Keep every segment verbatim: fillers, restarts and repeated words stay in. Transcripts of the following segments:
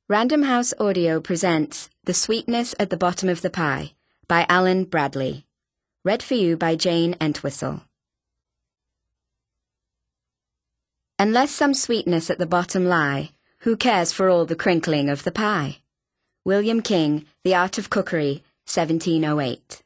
Random House Audio presents The Sweetness at the Bottom of the Pie by Alan Bradley. Read for you by Jane Entwistle. Unless some sweetness at the bottom lie, who cares for all the crinkling of the pie? William King, The Art of Cookery, seventeen oh eight.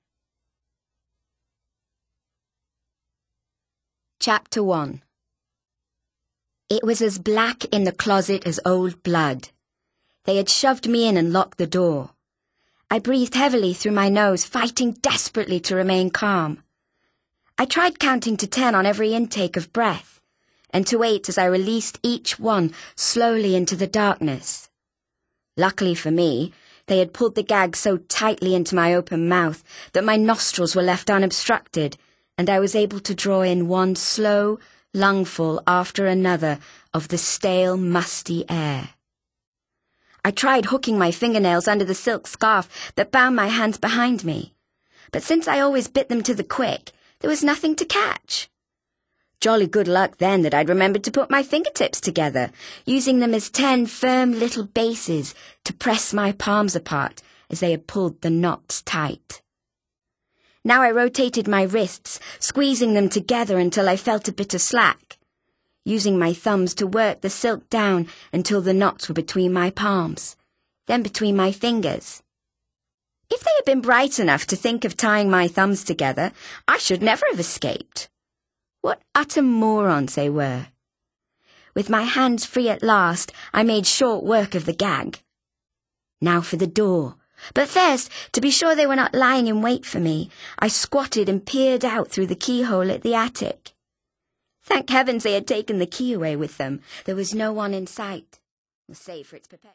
Chapter one. It was as black in the closet as old blood. They had shoved me in and locked the door. I breathed heavily through my nose, fighting desperately to remain calm. I tried counting to ten on every intake of breath, and to eight as I released each one slowly into the darkness. Luckily for me, they had pulled the gag so tightly into my open mouth that my nostrils were left unobstructed, and I was able to draw in one slow lungful after another of the stale, musty air. I tried hooking my fingernails under the silk scarf that bound my hands behind me, but since I always bit them to the quick, there was nothing to catch. Jolly good luck then that I'd remembered to put my fingertips together, using them as ten firm little bases to press my palms apart as they had pulled the knots tight. Now I rotated my wrists, squeezing them together until I felt a bit of slack, using my thumbs to work the silk down until the knots were between my palms, then between my fingers. If they had been bright enough to think of tying my thumbs together, I should never have escaped. What utter morons they were. With my hands free at last, I made short work of the gag. Now for the door. But first, to be sure they were not lying in wait for me, I squatted and peered out through the keyhole at the attic. Thank heavens they had taken the key away with them. There was no one in sight, save for its perpetual